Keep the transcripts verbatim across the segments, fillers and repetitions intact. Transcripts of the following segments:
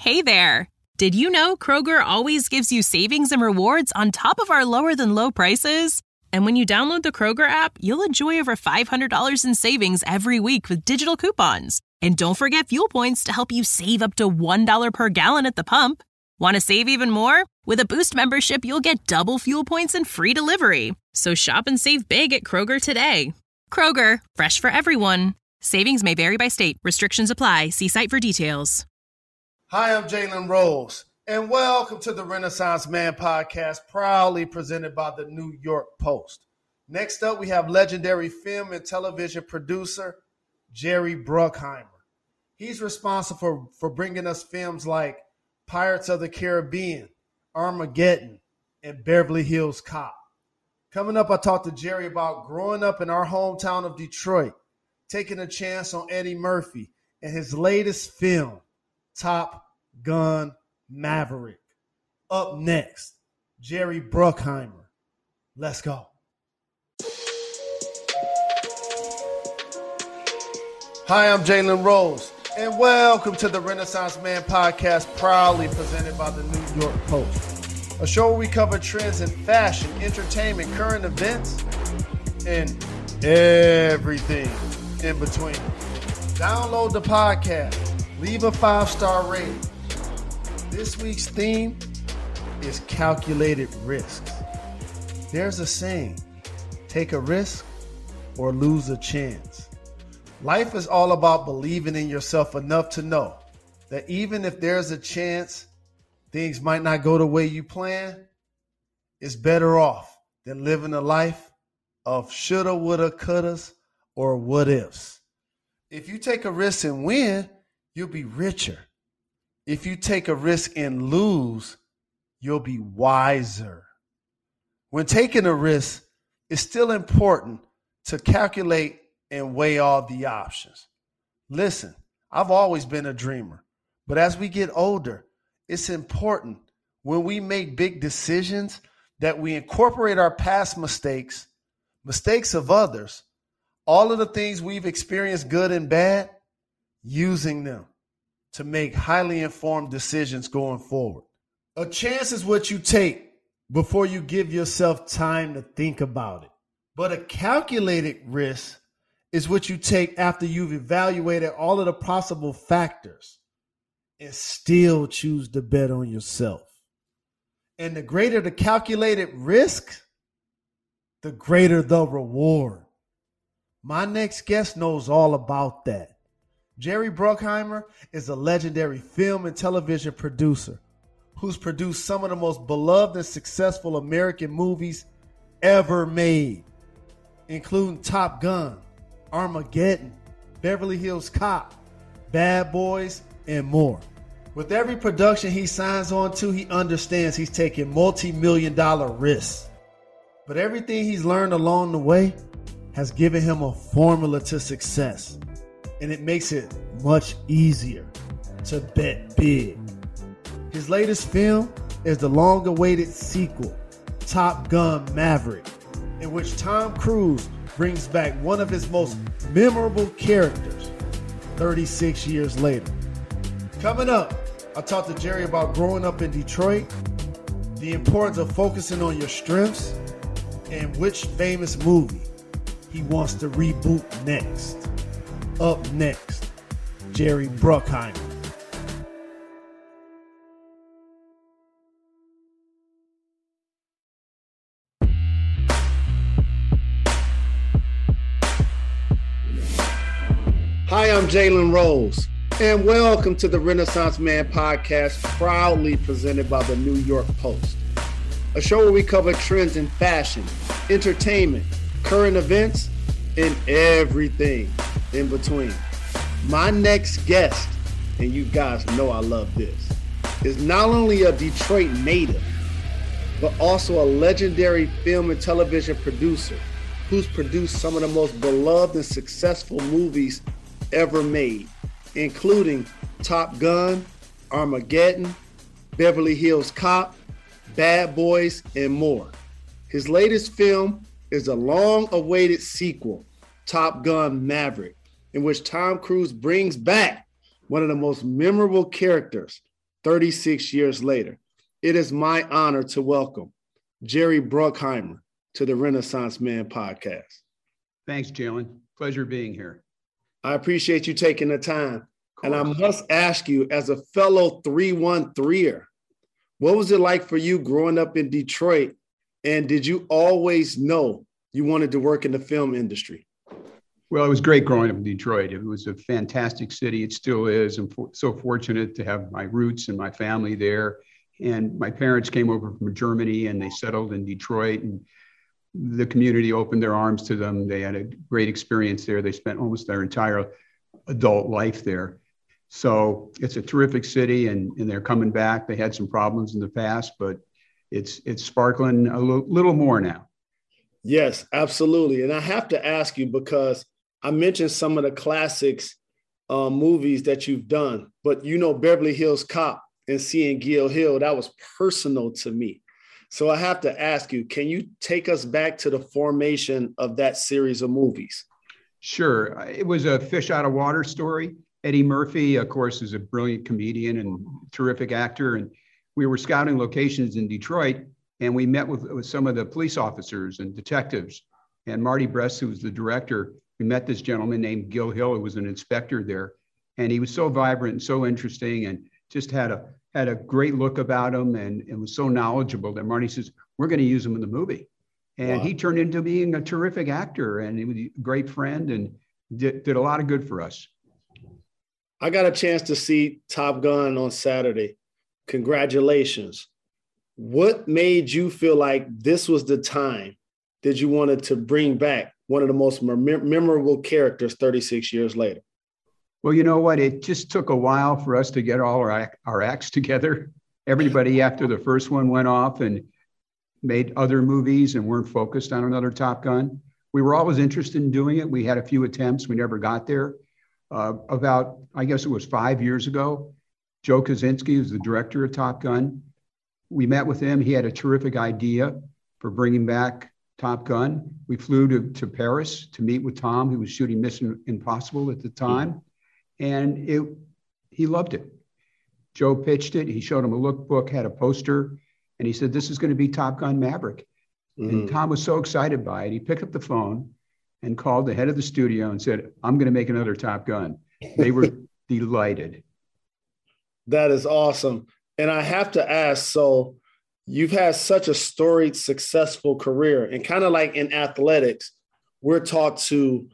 Hey there! Did you know Kroger always gives you savings and rewards on top of our lower-than-low prices? And when you download the Kroger app, you'll enjoy over five hundred dollars in savings every week with digital coupons. And don't forget fuel points to help you save up to one dollar per gallon at the pump. Want to save even more? With a Boost membership, you'll get double fuel points and free delivery. So shop and save big at Kroger today. Kroger, fresh for everyone. Savings may vary by state. Restrictions apply. See site for details. Hi, I'm Jalen Rose, and welcome to the Renaissance Man podcast, proudly presented by the New York Post. Next up, we have legendary film and television producer Jerry Bruckheimer. He's responsible for, for bringing us films like Pirates of the Caribbean, Armageddon, and Beverly Hills Cop. Coming up, I talked to Jerry about growing up in our hometown of Detroit, taking a chance on Eddie Murphy, and his latest film, Top Gun Maverick. Up next, Jerry Bruckheimer. Let's go. Hi, I'm Jalen Rose, and welcome to the Renaissance Man podcast, proudly presented by the New York Post. A show where we cover trends in fashion, entertainment, current events, and everything in between. Download the podcast. Leave a five-star rating. This week's theme is calculated risks. There's a saying, take a risk or lose a chance. Life is all about believing in yourself enough to know that even if there's a chance things might not go the way you plan, it's better off than living a life of shoulda, woulda, couldas, or what ifs. If you take a risk and win, you'll be richer. If you take a risk and lose, you'll be wiser. When taking a risk, it's still important to calculate and weigh all the options. Listen, I've always been a dreamer, but as we get older, it's important when we make big decisions that we incorporate our past mistakes, mistakes of others, all of the things we've experienced, good and bad, using them to make highly informed decisions going forward. A chance is what you take before you give yourself time to think about it. But a calculated risk is what you take after you've evaluated all of the possible factors and still choose to bet on yourself. And the greater the calculated risk, the greater the reward. My next guest knows all about that. Jerry Bruckheimer is a legendary film and television producer who's produced some of the most beloved and successful American movies ever made, including Top Gun, Armageddon, Beverly Hills Cop, Bad Boys, and more. With every production he signs on to, he understands he's taking multi-million dollar risks. But everything he's learned along the way has given him a formula to success. And it makes it much easier to bet big. His latest film is the long-awaited sequel, Top Gun Maverick, in which Tom Cruise brings back one of his most memorable characters thirty-six years later. Coming up, I talked to Jerry about growing up in Detroit, the importance of focusing on your strengths, and which famous movie he wants to reboot next. Up next, Jerry Bruckheimer. Hi, I'm Jalen Rose, and welcome to the Renaissance Man podcast, proudly presented by the New York Post. A show where we cover trends in fashion, entertainment, current events, and everything in between. My next guest, and you guys know I love this, is not only a Detroit native, but also a legendary film and television producer who's produced some of the most beloved and successful movies ever made, including Top Gun, Armageddon, Beverly Hills Cop, Bad Boys, and more. His latest film is a long-awaited sequel, Top Gun Maverick, in which Tom Cruise brings back one of the most memorable characters thirty-six years later. It is my honor to welcome Jerry Bruckheimer to the Renaissance Man podcast. Thanks, Jalen. Pleasure being here. I appreciate you taking the time. And I must ask you, as a fellow three one three-er, what was it like for you growing up in Detroit? And did you always know you wanted to work in the film industry? Well, it was great growing up in Detroit. It was a fantastic city. It still is. I'm for, so fortunate to have my roots and my family there. And my parents came over from Germany and they settled in Detroit, and the community opened their arms to them. They had a great experience there. They spent almost their entire adult life there. So it's a terrific city, and, and they're coming back. They had some problems in the past, but it's it's sparkling a l- little more now. Yes, absolutely. And I have to ask you, because I mentioned some of the classics uh, movies that you've done, but you know, Beverly Hills Cop and Seeing Gil Hill, that was personal to me. So I have to ask you, can you take us back to the formation of that series of movies? Sure. It was a fish out of water story. Eddie Murphy, of course, is a brilliant comedian and terrific actor. And we were scouting locations in Detroit, and we met with, with some of the police officers and detectives. And Marty Brest, who was the director, we met this gentleman named Gil Hill, who was an inspector there. And he was so vibrant and so interesting, and just had a had a great look about him, and, and was so knowledgeable that Marty says, we're going to use him in the movie. And wow. He turned into being a terrific actor, and he was a great friend, and did, did a lot of good for us. I got a chance to see Top Gun on Saturday. Congratulations. What made you feel like this was the time that you wanted to bring back one of the most mem- memorable characters thirty-six years later? Well, you know what? It just took a while for us to get all our, our acts together. Everybody after the first one went off and made other movies and weren't focused on another Top Gun. We were always interested in doing it. We had a few attempts. We never got there. Uh, about, I guess it was five years ago, Joe Kosinski was the director of Top Gun. We met with him. He had a terrific idea for bringing back Top Gun. We flew to, to Paris to meet with Tom, who was shooting Mission Impossible at the time. And it, he loved it. Joe pitched it. He showed him a lookbook, had a poster, and he said, this is going to be Top Gun Maverick. Mm-hmm. And Tom was so excited by it. He picked up the phone and called the head of the studio and said, I'm going to make another Top Gun. They were delighted. That is awesome. And I have to ask, so you've had such a storied, successful career, and kind of like in athletics, we're taught to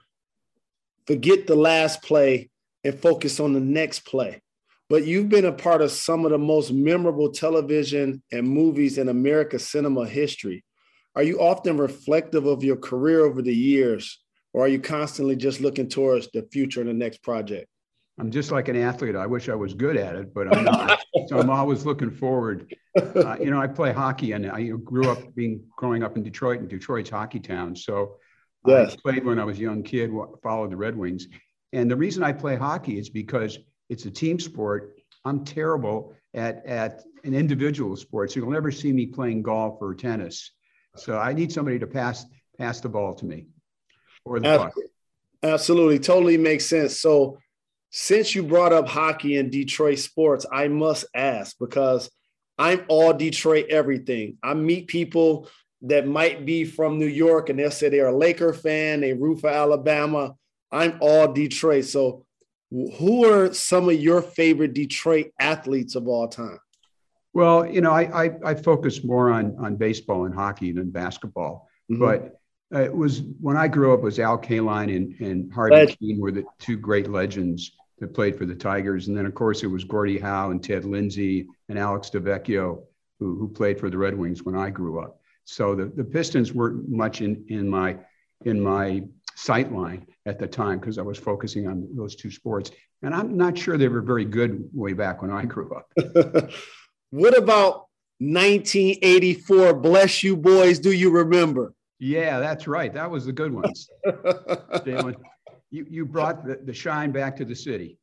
forget the last play and focus on the next play. But you've been a part of some of the most memorable television and movies in America's cinema history. Are you often reflective of your career over the years, or are you constantly just looking towards the future and the next project? I'm just like an athlete. I wish I was good at it, but I'm not. So I'm always looking forward. Uh, you know, I play hockey, and I grew up being growing up in Detroit, and Detroit's hockey town. So yes. I played when I was a young kid, followed the Red Wings. And the reason I play hockey is because it's a team sport. I'm terrible at, at an individual sport. So you'll never see me playing golf or tennis. So I need somebody to pass pass the ball to me or the puck. Absolutely. Totally makes sense. So since you brought up hockey and Detroit sports, I must ask, because I'm all Detroit everything. I meet people that might be from New York and they'll say they're a Laker fan, they root for Alabama. I'm all Detroit. So who are some of your favorite Detroit athletes of all time? Well, you know, I I, I focus more on, on baseball and hockey than basketball. Mm-hmm. But uh, it was when I grew up, it was Al Kaline and, and Harvey Leg- Keene were the two great legends that played for the Tigers. And then, of course, it was Gordie Howe and Ted Lindsay and Alex DeVecchio, who, who played for the Red Wings when I grew up. So the, the Pistons weren't much in, in my in my sight line at the time because I was focusing on those two sports. And I'm not sure they were very good way back when I grew up. What about nineteen eighty-four? Bless you, boys. Do you remember? Yeah, that's right. That was the good ones. Jalen, you, you brought the, the shine back to the city.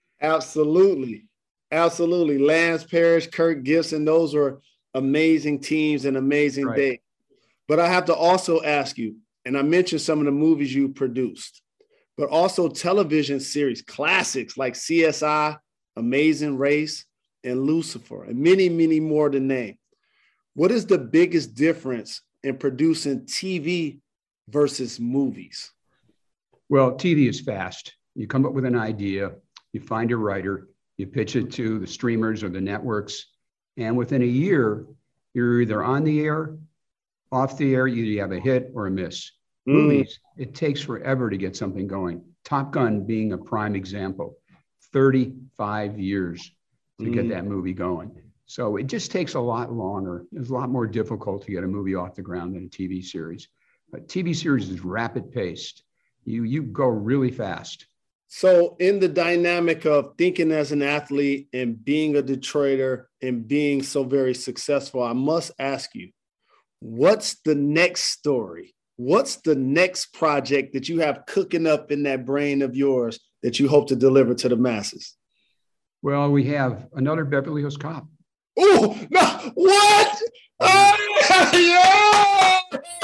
Absolutely. Absolutely. Lance Parrish, Kirk Gibson, those were amazing teams and amazing right. days. But I have to also ask you, and I mentioned some of the movies you produced, but also television series, classics like C S I, Amazing Race, and Lucifer, and many, many more to name. What is the biggest difference in producing T V versus movies? Well, T V is fast. You come up with an idea, you find a writer, you pitch it to the streamers or the networks, and within a year, you're either on the air, off the air, you have a hit or a miss. Mm. Movies, it takes forever to get something going. Top Gun being a prime example, thirty-five years to mm. get that movie going. So it just takes a lot longer. It's a lot more difficult to get a movie off the ground than a T V series. But T V series is rapid paced. You, you go really fast. So in the dynamic of thinking as an athlete and being a Detroiter and being so very successful, I must ask you, what's the next story? What's the next project that you have cooking up in that brain of yours that you hope to deliver to the masses? Well, we have another Beverly Hills Cop. Oh, no, what? Oh, yeah!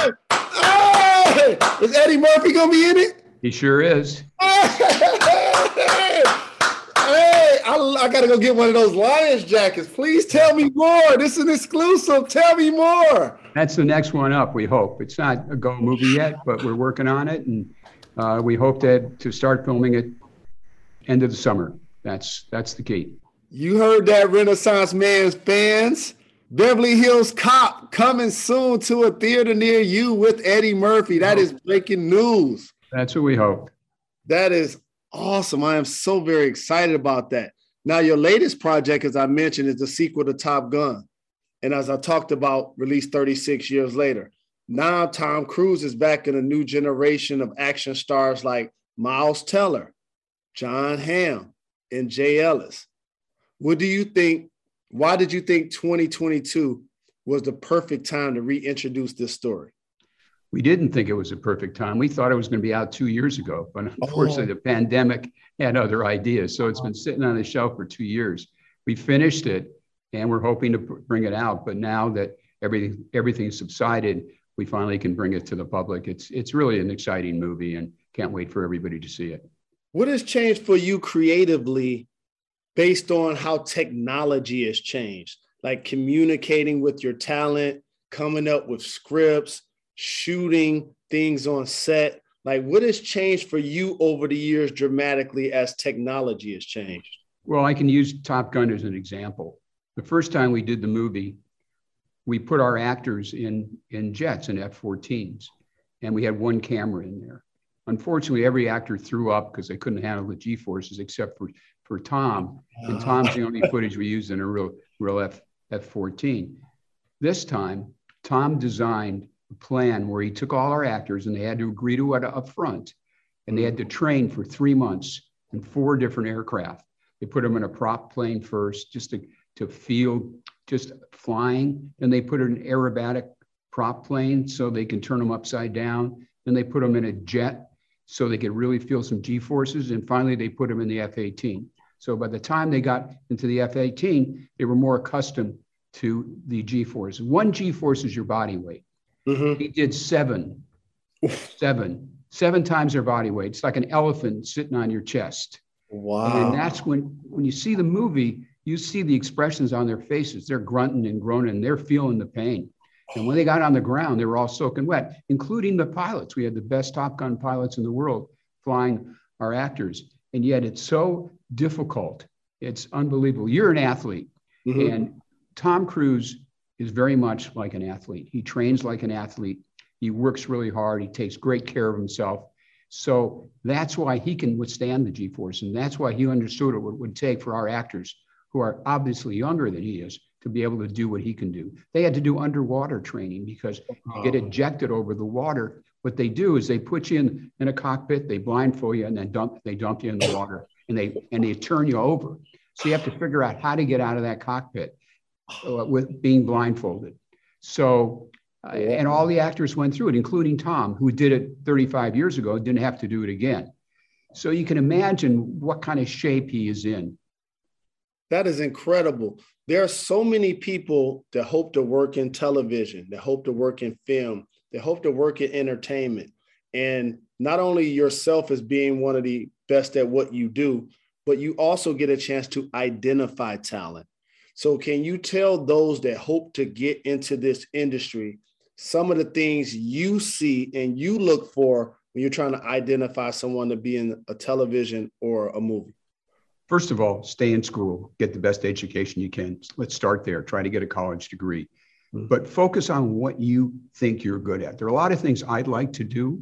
Oh, is Eddie Murphy going to be in it? He sure is. Hey, I, I got to go get one of those Lions jackets. Please tell me more. This is an exclusive. Tell me more. That's the next one up, we hope. It's not a go movie yet, but we're working on it. And uh, we hope to, to start filming it end of the summer. That's, that's the key. You heard that, Renaissance Man's fans. Beverly Hills Cop coming soon to a theater near you with Eddie Murphy. That is breaking news. That's what we hope. That is awesome. I am so very excited about that. Now, your latest project, as I mentioned, is the sequel to Top Gun. And as I talked about, released thirty-six years later. Now Tom Cruise is back in a new generation of action stars like Miles Teller, John Hamm, and Jay Ellis. What do you think? Why did you think twenty twenty-two was the perfect time to reintroduce this story? We didn't think it was a perfect time. We thought it was going to be out two years ago, but unfortunately oh. the pandemic had other ideas. So it's been sitting on the shelf for two years. We finished it and we're hoping to bring it out. But now that everything everything's subsided, we finally can bring it to the public. It's it's really an exciting movie and can't wait for everybody to see it. What has changed for you creatively based on how technology has changed? Like communicating with your talent, coming up with scripts, shooting things on set. Like what has changed for you over the years dramatically as technology has changed? Well, I can use Top Gun as an example. The first time we did the movie, we put our actors in, in jets and F fourteens, and we had one camera in there. Unfortunately, every actor threw up because they couldn't handle the G-forces except for, for Tom. And Tom's the only footage we used in a real, real F, F fourteen. This time, Tom designed a plan where he took all our actors and they had to agree to it up front. And they had to train for three months in four different aircraft. They put them in a prop plane first, just to, to feel just flying. And they put it in an aerobatic prop plane so they can turn them upside down. Then they put them in a jet so they could really feel some G-forces. And finally, they put them in the F eighteen. So by the time they got into the F eighteen, they were more accustomed to the G-force. One G-force is your body weight. Mm-hmm. He did seven, seven, seven times their body weight. It's like an elephant sitting on your chest. Wow. And that's when, when you see the movie, you see the expressions on their faces. They're grunting and groaning. They're feeling the pain. And when they got on the ground, they were all soaking wet, including the pilots. We had the best Top Gun pilots in the world flying our actors. And yet it's so difficult. It's unbelievable. You're an athlete. Mm-hmm. And Tom Cruise is very much like an athlete. He trains like an athlete. He works really hard. He takes great care of himself. So that's why he can withstand the G-force. And that's why he understood what it would take for our actors, who are obviously younger than he is, to be able to do what he can do. They had to do underwater training because you get ejected over the water. What they do is they put you in, in a cockpit, they blindfold you, and then dump, they dump you in the water, and they and they turn you over. So you have to figure out how to get out of that cockpit uh, with being blindfolded. So, uh, and all the actors went through it, including Tom, who did it thirty-five years ago, didn't have to do it again. So you can imagine what kind of shape he is in. That is incredible. There are so many people that hope to work in television, that hope to work in film, that hope to work in entertainment. And not only yourself as being one of the best at what you do, but you also get a chance to identify talent. So can you tell those that hope to get into this industry some of the things you see and you look for when you're trying to identify someone to be in a television or a movie? First of all, stay in school, get the best education you can. Let's start there. Try to get a college degree, mm-hmm. but focus on what you think you're good at. There are a lot of things I'd like to do,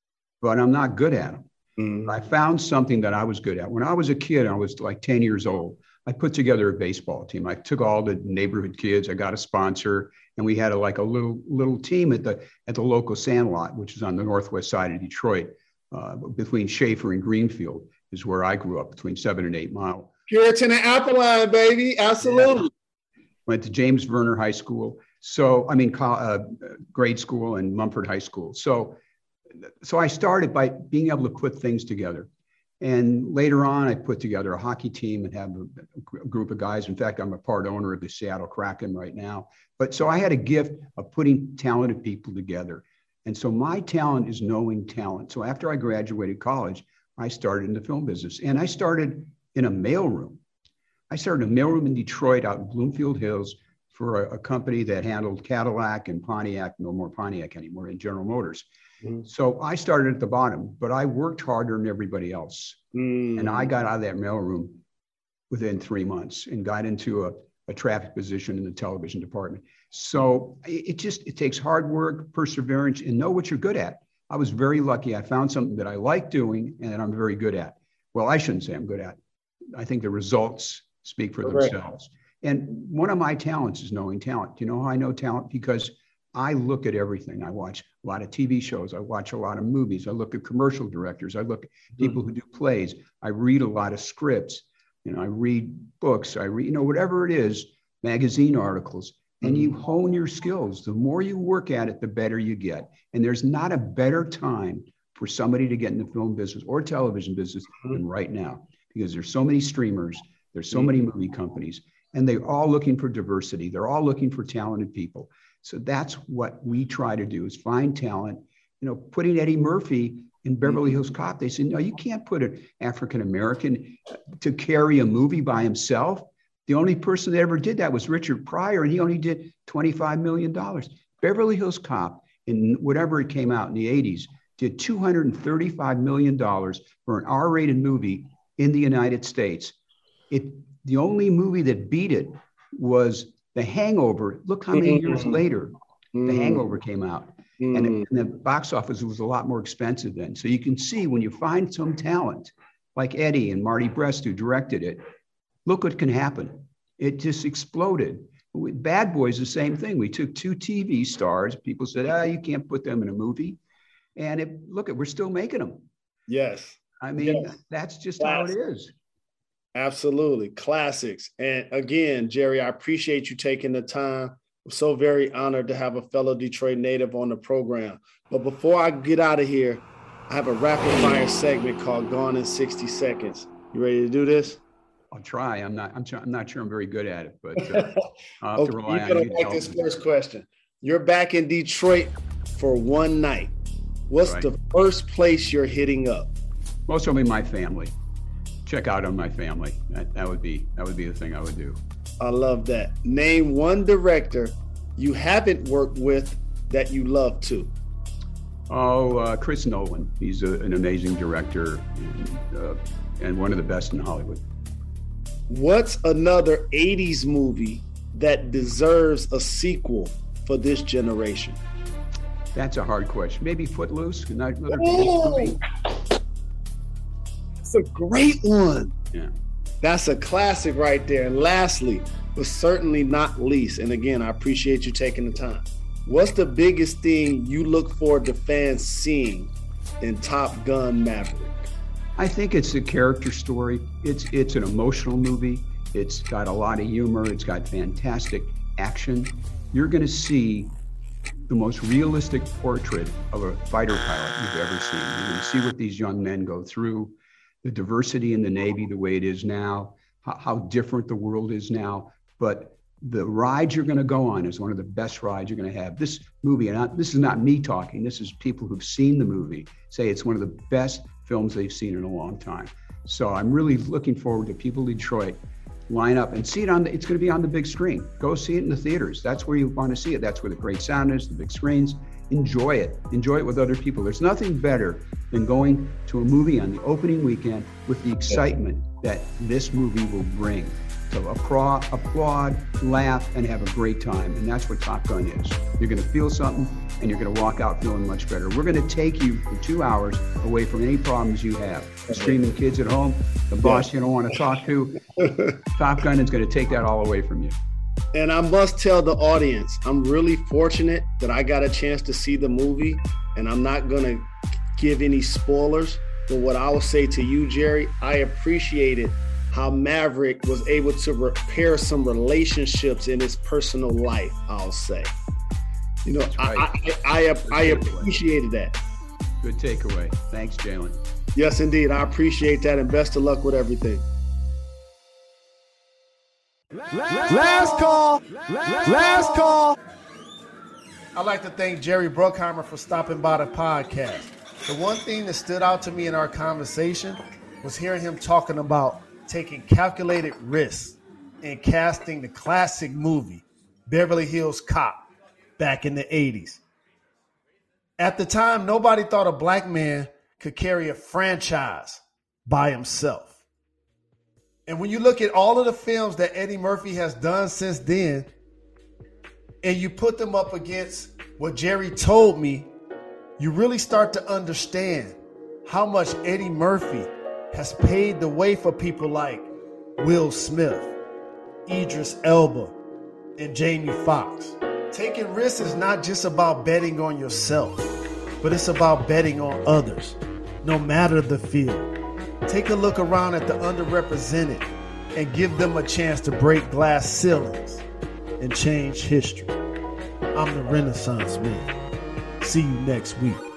but I'm not good at them. Mm-hmm. I found something that I was good at. When I was a kid, I was like ten years old. I put together a baseball team. I took all the neighborhood kids. I got a sponsor, and we had a, like a little little team at the at the local Sandlot, which is on the northwest side of Detroit, uh, between Schaefer and Greenfield. Is where I grew up, between seven and eight mile. Puritan and Appeline, baby. Absolutely. Yeah. Went to James Verner High School. So, I mean, uh, grade school and Mumford High School. So, so I started by being able to put things together. And later on, I put together a hockey team and have a, a group of guys. In fact, I'm a part owner of the Seattle Kraken right now. But so I had a gift of putting talented people together. And so my talent is knowing talent. So after I graduated college, I started in the film business, and I started in a mailroom. I started a mailroom in Detroit out in Bloomfield Hills for a, a company that handled Cadillac and Pontiac, no more Pontiac anymore, and General Motors. Mm. So I started at the bottom, but I worked harder than everybody else. Mm. And I got out of that mailroom within three months and got into a, a traffic position in the television department. So it, it just, it takes hard work, perseverance, and know what you're good at. I was very lucky. I found something that I like doing and that I'm very good at. Well, I shouldn't say I'm good at. I think the results speak for Correct. themselves. And one of my talents is knowing talent. Do you know how I know talent? Because I look at everything. I watch a lot of T V shows. I watch a lot of movies. I look at commercial directors. I look at people mm-hmm. who do plays. I read a lot of scripts. You know, I read books. I read, you know, whatever it is, magazine articles. And you hone your skills. The more you work at it, the better you get. And there's not a better time for somebody to get in the film business or television business than right now, because there's so many streamers, there's so many movie companies, and they're all looking for diversity. They're all looking for talented people. So that's what we try to do, is find talent. You know, putting Eddie Murphy in Beverly Hills Cop, they said, no, you can't put an African-American to carry a movie by himself. The only person that ever did that was Richard Pryor, and he only did twenty-five million dollars. Beverly Hills Cop, in whatever it came out in the eighties, did two hundred thirty-five million dollars for an R-rated movie in the United States. It, the only movie that beat it was The Hangover. Look how many years later The Hangover came out. Mm. And, it, and the box office was a lot more expensive then. So you can see when you find some talent, like Eddie and Marty Brest, who directed it, look what can happen. It just exploded. With Bad Boys, the same thing. We took two T V stars. People said, ah, you can't put them in a movie. And it, look, we're still making them. Yes. I mean, yes. That's just Classic. how it is. Absolutely. Classics. And again, Jerry, I appreciate you taking the time. I'm so very honored to have a fellow Detroit native on the program. But before I get out of here, I have a rapid fire segment called Gone in sixty seconds. You ready to do this? I'll try. I'm not. I'm, I'm not sure I'm very good at it, but uh, I'll have okay, to rely you're gonna on you. Like this first question. You're back in Detroit for one night. What's right. the first place you're hitting up? Most of my family. Check out on my family. That, that would be that would be the thing I would do. I love that. Name one director you haven't worked with that you love to. Oh, uh, Chris Nolan. He's a, an amazing director and, uh, and one of the best in Hollywood. What's another eighties movie that deserves a sequel for this generation? That's a hard question. Maybe Footloose. Another oh, movie. That's a great one. Yeah. That's a classic right there. And lastly, but certainly not least, and again, I appreciate you taking the time. What's the biggest thing you look forward to fans seeing in Top Gun Maverick? I think it's a character story. It's it's an emotional movie. It's got a lot of humor. It's got fantastic action. You're going to see the most realistic portrait of a fighter pilot you've ever seen. You're going to see what these young men go through, the diversity in the Navy, the way it is now, how, how different the world is now. But the ride you're going to go on is one of the best rides you're going to have. This movie, and I, this is not me talking, this is people who've seen the movie say it's one of the best films they've seen in a long time. So I'm really looking forward to people in Detroit line up and see it on the, it's going to be on the big screen. Go see it in the theaters. That's where you want to see it. That's where the great sound is, the big screens. Enjoy it. Enjoy it with other people. There's nothing better than going to a movie on the opening weekend with the excitement that this movie will bring. So applaud, applaud, laugh, and have a great time. And that's what Top Gun is. You're going to feel something, and you're going to walk out feeling much better. We're going to take you for two hours away from any problems you have. The screaming kids at home, the boss you don't want to talk to. Top Gun is going to take that all away from you. And I must tell the audience, I'm really fortunate that I got a chance to see the movie, and I'm not going to give any spoilers. But what I will say to you, Jerry, I appreciated how Maverick was able to repair some relationships in his personal life, I'll say. You know, right. I, I, I, I appreciated that. Good takeaway. Thanks, Jalen. Yes, indeed. I appreciate that, and best of luck with everything. Last call. Last call. I'd like to thank Jerry Bruckheimer for stopping by the podcast. The one thing that stood out to me in our conversation was hearing him talking about taking calculated risks and casting the classic movie Beverly Hills Cop back in the eighties. At the time, nobody thought a black man could carry a franchise by himself. And when you look at all of the films that Eddie Murphy has done since then, and you put them up against what Jerry told me, you really start to understand how much Eddie Murphy has paved the way for people like Will Smith, Idris Elba, and Jamie Foxx. Taking risks is not just about betting on yourself, but it's about betting on others, no matter the field. Take a look around at the underrepresented and give them a chance to break glass ceilings and change history. I'm the Renaissance Man. See you next week.